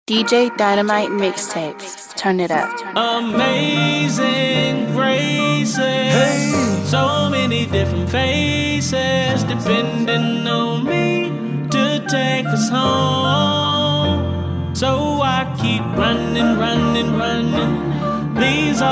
DJ Dynamite Mixtapes. Turn it up. Amazing graces. Hey. So many different faces depending on me to take us home. So I keep running, running, running these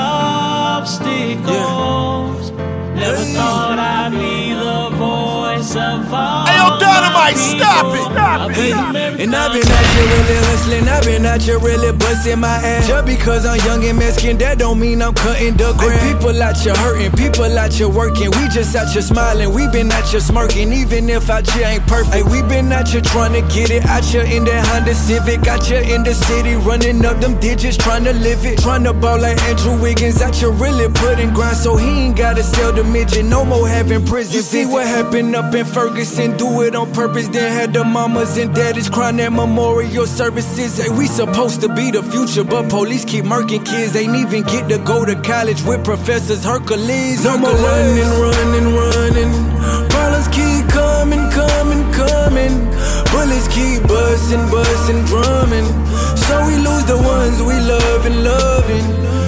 obstacles. Never thought I'd be the voice of all. Hey, yo, Dynamite, stop it! Stop it! And I've been out here really hustling, I've been out here really busting my ass. Just because I'm young and Mexican, that don't mean I'm cutting the grass. People out here hurting, people out here working. We just out here smiling, we been out here smirking. Even if out here ain't perfect, hey, we been out here trying to get it. Out here in that Honda Civic, out here in the city, running up them digits, trying to live it. Trying to ball like Andrew Wiggins, out here really putting grind, so he ain't gotta sell the midget, no more having prison. You see what happened up in Ferguson, do it on purpose, then had the mamas and daddies crying at memorial services. Hey, we supposed to be the future, but police keep murking kids. Ain't even get to go to college with professors Hercules. I'm running, running, running. Problems keep coming, coming, coming. Bullets keep busting, busting, drumming. So we lose the ones we love and loving.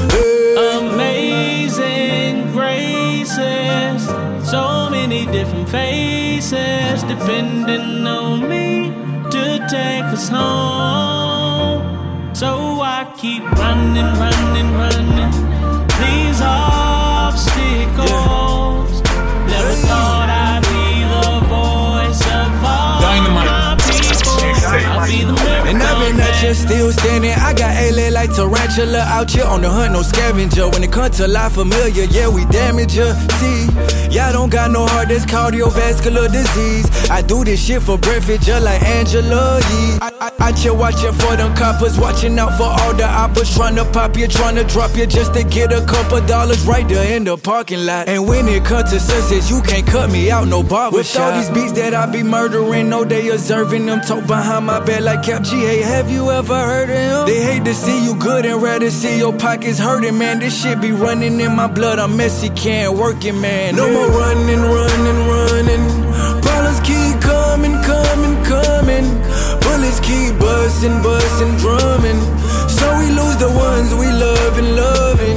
Amazing graces, so many different faces depending on me to take us home. So I keep running, running, running these obstacles. Never thought I'd be the voice of all my people. I'll be the miracle. And I've been out here still standing. I got A-Lay like tarantula out here on the hunt, no scavenger. When it comes to life familiar, yeah, we damage ya. See, y'all don't got no heart, that's cardiovascular disease. I do this shit for breakfast just like Angela Yee. I chill watching for them coppers, watching out for all the oppers. Trying to pop you, trying to drop you just to get a couple dollars right there in the parking lot. And when it comes to success, you can't cut me out, no barbershop. With all these beats that I be murdering, no, they observing them talk behind my back like Cap G. Hey, have you ever heard of him? They hate to see you good and rather see your pockets hurting, man. This shit be running in my blood, I'm messy, can't work it, man. No more running, running, running. Problems keep coming, coming, coming. Bullets keep busting, busting, drumming. So we lose the ones we love and loving.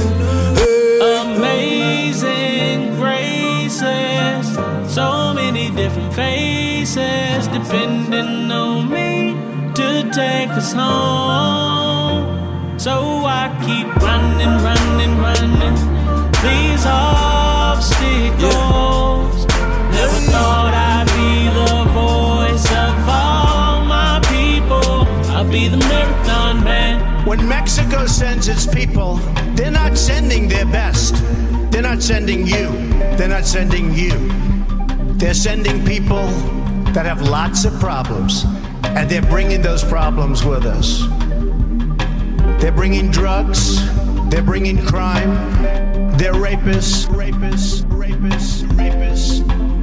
Amazing graces, so many different faces depending on me to take us home. So I keep running, running, running these obstacles. Never thought I'd be the voice of all my people. I'll be the marathon man. When Mexico sends its people, they're not sending their best. They're not sending you. They're not sending you. They're sending people that have lots of problems, and they're bringing those problems with us. They're bringing drugs. They're bringing crime. They're rapists, rapists, rapists, rapists.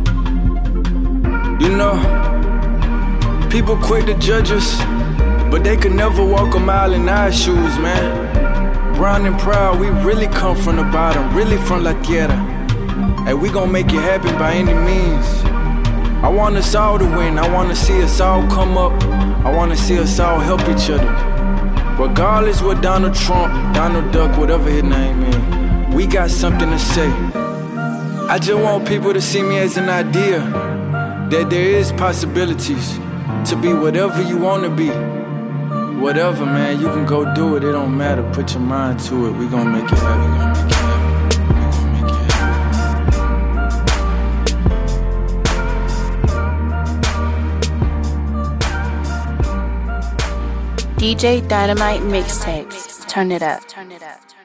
You know, people quick to judge us, but they could never walk a mile in our shoes, man. Brown and proud, we really come from the bottom, really from La Tierra. And we gon' make it happen by any means. I want us all to win, I wanna see us all come up, I wanna see us all help each other. Regardless what Donald Trump, Donald Duck, whatever his name is, we got something to say. I just want people to see me as an idea, that there is possibilities to be whatever you want to be. Whatever, man, you can go do it, it don't matter. Put your mind to it, we gon' make it happen. DJ Dynamite Mixtapes. Turn it up. Turn it up.